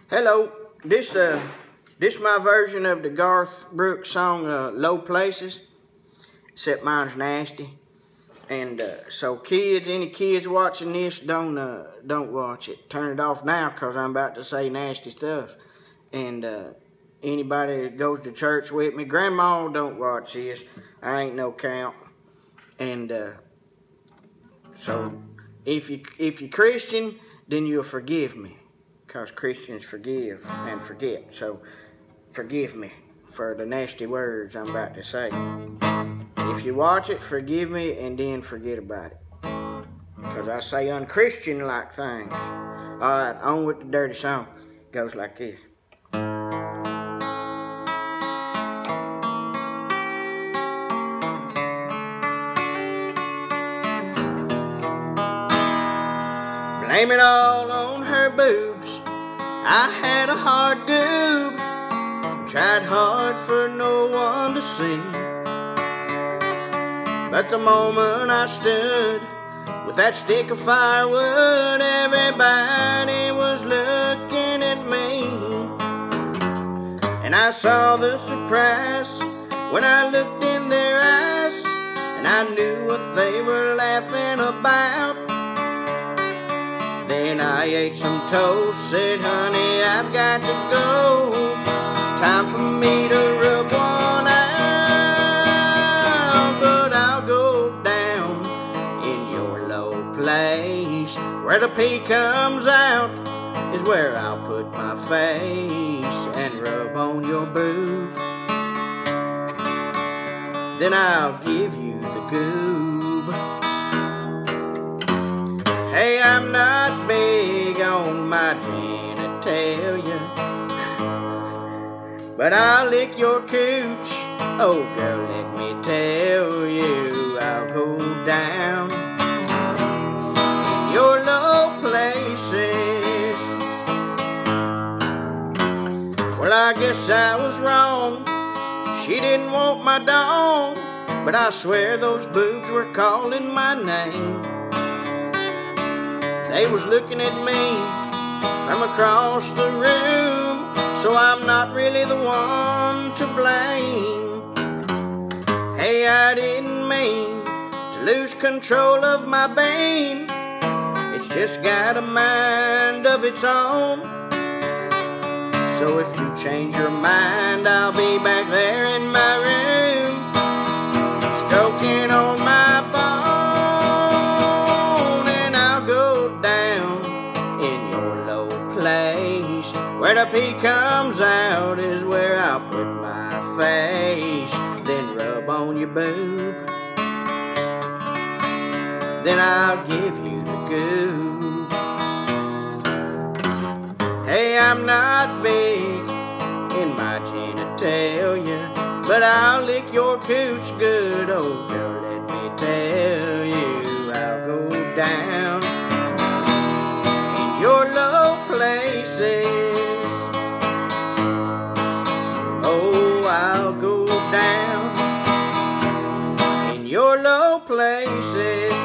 Hello, this my version of the Garth Brooks song "Low Places," except mine's nasty. And so kids, any kids watching this, don't watch it. Turn it off now, cause I'm about to say nasty stuff. And anybody that goes to church with me, Grandma, don't watch this. I ain't no count. And so if you're Christian, then you'll forgive me. Because Christians forgive and forget. So forgive me for the nasty words I'm about to say. If you watch it, forgive me and then forget about it. Because I say unchristian-like things. Alright, on with the dirty song. Goes like this. Blame it all on her boobs. I had a hard goob, tried hard for no one to see. But the moment I stood with that stick of firewood, everybody was looking at me. And I saw the surprise when I looked in their eyes, and I knew what they were laughing about. Then I ate some toast, said, honey, I've got to go. Time for me to rub one out. But I'll go down in your low place. Where the pee comes out is where I'll put my face and rub on your boob. Then I'll give you the goob. Hey, I'm not big on my genitalia, but I'll lick your cooch. Oh, girl, let me tell you, I'll go down in your low places. Well, I guess I was wrong. She didn't want my dong, but I swear those boobs were calling my name. They was looking at me from across the room, so I'm not really the one to blame. Hey, I didn't mean to lose control of my brain. It's just got a mind of its own. So if you change your mind, I'll be back there in my room, stroking on my bone. Place where the pee comes out is where I'll put my face, then rub on your boob. Then I'll give you the goob. Hey, I'm not big in my genitalia, but I'll lick your cooch good. Oh, girl, let me tell you, I'll go down in your low places. Oh, I'll go down in your low places.